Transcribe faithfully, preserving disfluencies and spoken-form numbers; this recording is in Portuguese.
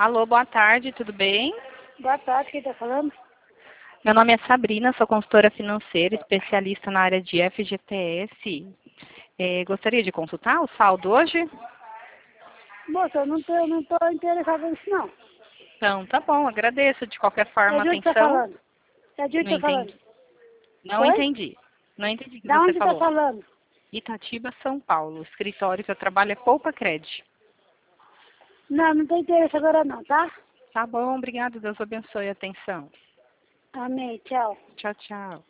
Alô, boa tarde, tudo bem? Boa tarde, quem está falando? Meu nome é Sabrina, sou consultora financeira, especialista na área de F G T S. É, gostaria de consultar o saldo hoje? Moça, eu não estou não tô interessada nisso, não. Então, tá bom, agradeço de qualquer É forma a de onde está atenção. falando? É de onde Não está falando? entendi. Não Oi? entendi. Não entendi o que Da você onde está falou. falando? Itatiba, São Paulo. O escritório que eu trabalho é Poupa Cred. Não, não tem interesse agora não, tá? Tá bom, obrigado. Deus abençoe a atenção. Amém, tchau. Tchau, tchau.